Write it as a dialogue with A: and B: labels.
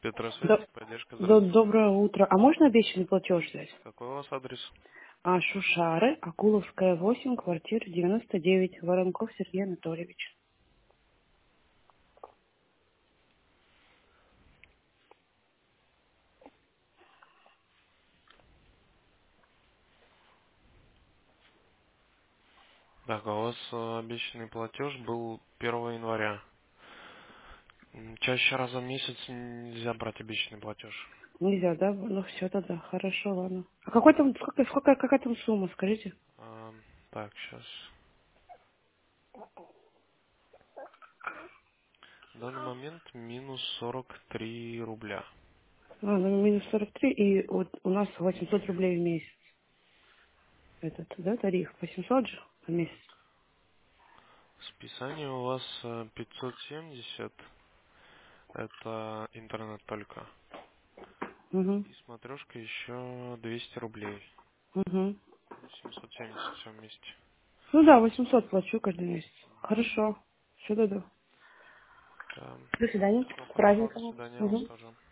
A: До-
B: Петросвет, поддержка, здравствуйте.
A: Доброе утро. А можно обещанный платеж взять?
B: Какой у вас адрес?
A: Шушары, Акуловская, 8, квартира 99, Воронков Сергей Анатольевич.
B: Так, а у вас обещанный платеж был 1 января. Чаще раза в месяц нельзя брать обещанный платеж.
A: Нельзя, да? Ну все тогда, хорошо, ладно. А какой там, какая там сумма, скажите?
B: Так, сейчас. В данный момент минус 43 рубля.
A: Ну, минус 43, и вот у нас 800 рублей в месяц. Этот, да, тариф? 800 же в месяц.
B: Списание у вас 570. Это интернет только.
A: Угу,
B: И смотрешка еще 200 рублей.
A: угу.
B: 770 все вместе.
A: Ну да, 800 плачу каждый месяц. Хорошо. Все, да.
B: Да.
A: До свидания.
B: Всего
A: С
B: хорошего, до
A: праздником.
B: свидания, вас
A: Угу.
B: тоже.